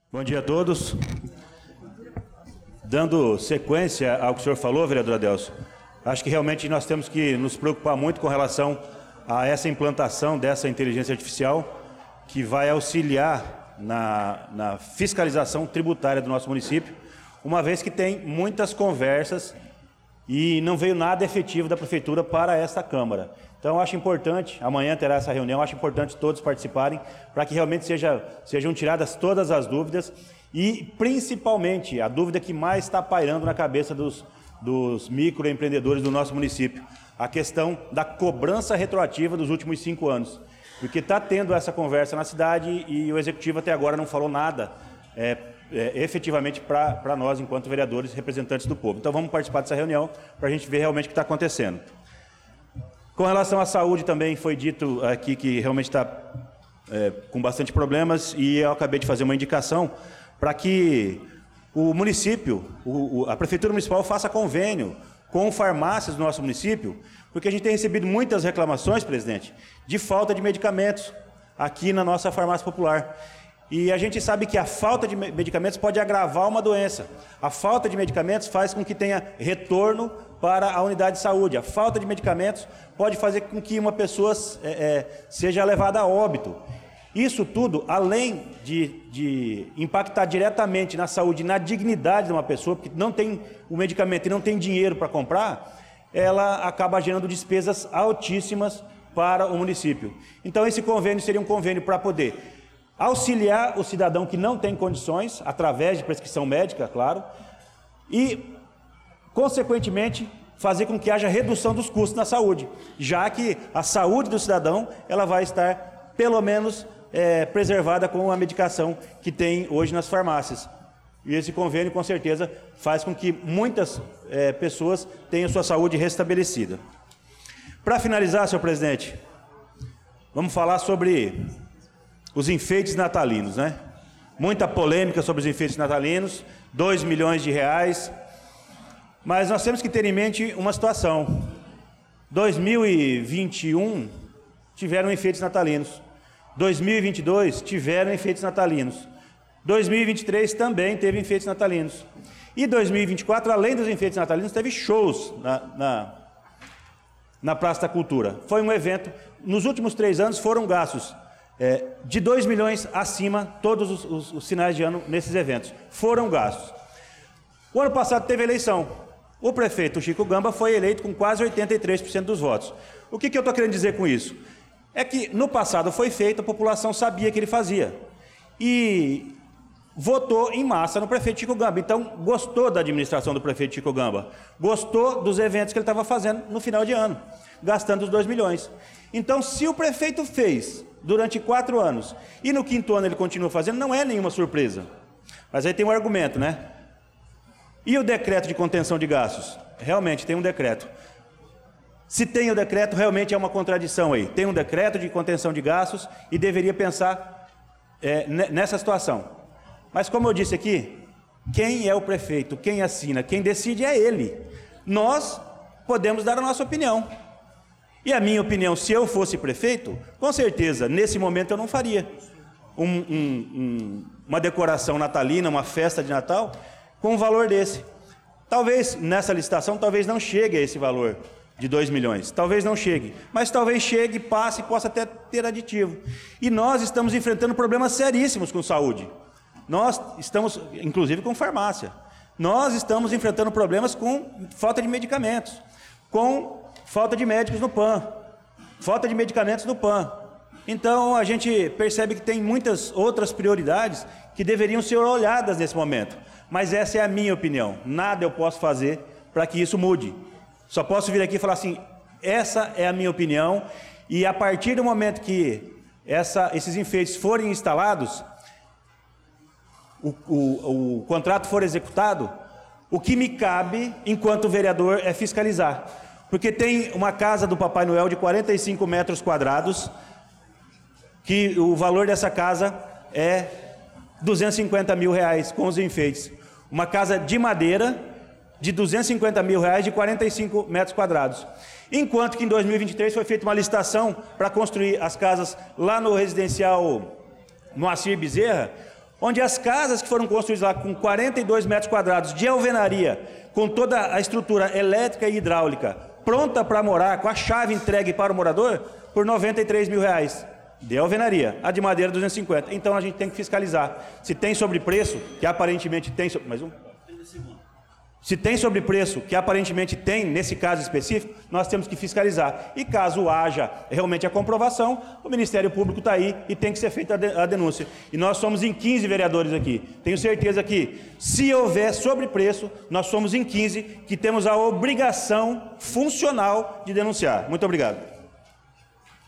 Bom dia a todos. Dando sequência ao que o senhor falou, vereador Adelso, acho que realmente nós temos que nos preocupar muito com relação a essa implantação dessa inteligência artificial que vai auxiliar na fiscalização tributária do nosso município, uma vez que tem muitas conversas e não veio nada efetivo da Prefeitura para esta Câmara. Então, eu acho importante, amanhã terá essa reunião, acho importante todos participarem, para que realmente sejam tiradas todas as dúvidas e, principalmente, a dúvida que mais está pairando na cabeça dos microempreendedores do nosso município, a questão da cobrança retroativa dos últimos 5 anos. Porque está tendo essa conversa na cidade e o Executivo até agora não falou nada efetivamente para nós, enquanto vereadores representantes do povo. Então, vamos participar dessa reunião para a gente ver realmente o que está acontecendo. Com relação à saúde, também foi dito aqui que realmente está com bastante problemas e eu acabei de fazer uma indicação para que o município, a Prefeitura Municipal faça convênio com farmácias do nosso município, porque a gente tem recebido muitas reclamações, presidente, de falta de medicamentos aqui na nossa farmácia popular. E a gente sabe que a falta de medicamentos pode agravar uma doença. A falta de medicamentos faz com que tenha retorno para a unidade de saúde. A falta de medicamentos pode fazer com que uma pessoa seja levada a óbito. Isso tudo, além de impactar diretamente na saúde e na dignidade de uma pessoa, porque não tem o medicamento e não tem dinheiro para comprar, ela acaba gerando despesas altíssimas para o município. Então, esse convênio seria um convênio para poder auxiliar o cidadão que não tem condições, através de prescrição médica, claro, e, consequentemente, fazer com que haja redução dos custos na saúde, já que a saúde do cidadão ela vai estar, pelo menos, preservada com a medicação que tem hoje nas farmácias. E esse convênio, com certeza, faz com que muitas pessoas tenham sua saúde restabelecida. Para finalizar, senhor presidente, vamos falar sobre os enfeites natalinos, né? Muita polêmica sobre os enfeites natalinos, 2 milhões de reais, mas nós temos que ter em mente uma situação. 2021 tiveram enfeites natalinos, 2022 tiveram enfeites natalinos, 2023 também teve enfeites natalinos, e 2024, além dos enfeites natalinos, teve shows na Praça da Cultura. Foi um evento, nos últimos 3 anos foram gastos de 2 milhões acima, todos os finais de ano nesses eventos foram gastos. O ano passado teve eleição. O prefeito Chico Gamba foi eleito com quase 83% dos votos. O que eu estou querendo dizer com isso? É que no passado foi feito, a população sabia que ele fazia. E votou em massa no prefeito Chico Gamba. Então, gostou da administração do prefeito Chico Gamba. Gostou dos eventos que ele estava fazendo no final de ano, gastando os 2 milhões. Então, se o prefeito fez durante 4 anos, e no 5º ano ele continua fazendo, não é nenhuma surpresa. Mas aí tem um argumento, né? E o decreto de contenção de gastos? Realmente tem um decreto. Se tem o decreto, realmente é uma contradição aí. Tem um decreto de contenção de gastos e deveria pensar nessa situação. Mas como eu disse aqui, quem é o prefeito, quem assina, quem decide é ele. Nós podemos dar a nossa opinião. E a minha opinião, se eu fosse prefeito, com certeza, nesse momento eu não faria uma decoração natalina, uma festa de Natal, com um valor desse. Talvez, nessa licitação, talvez não chegue a esse valor de 2 milhões. Talvez não chegue. Mas talvez chegue, passe e possa até ter aditivo. E nós estamos enfrentando problemas seríssimos com saúde. Nós estamos, inclusive, com farmácia. Nós estamos enfrentando problemas com falta de medicamentos, com falta de médicos no PAN, falta de medicamentos no PAN. Então, a gente percebe que tem muitas outras prioridades que deveriam ser olhadas nesse momento. Mas essa é a minha opinião. Nada eu posso fazer para que isso mude. Só posso vir aqui e falar assim, essa é a minha opinião, e a partir do momento que esses enfeites forem instalados, o contrato for executado, o que me cabe, enquanto vereador, é fiscalizar. Porque tem uma casa do Papai Noel de 45 metros quadrados, que o valor dessa casa é 250 mil reais com os enfeites. Uma casa de madeira de 250 mil reais de 45 metros quadrados. Enquanto que em 2023 foi feita uma licitação para construir as casas lá no residencial Moacir Bezerra, onde as casas que foram construídas lá com 42 metros quadrados de alvenaria, com toda a estrutura elétrica e hidráulica, pronta para morar, com a chave entregue para o morador, por R$ 93 mil. De alvenaria, a de madeira 250. Então a gente tem que fiscalizar. Se tem sobrepreço, que aparentemente tem... Mais um? Se tem sobrepreço, que aparentemente tem, nesse caso específico, nós temos que fiscalizar. E caso haja realmente a comprovação, o Ministério Público está aí e tem que ser feita a denúncia. E nós somos em 15 vereadores aqui. Tenho certeza que, se houver sobrepreço, nós somos em 15 que temos a obrigação funcional de denunciar. Muito obrigado.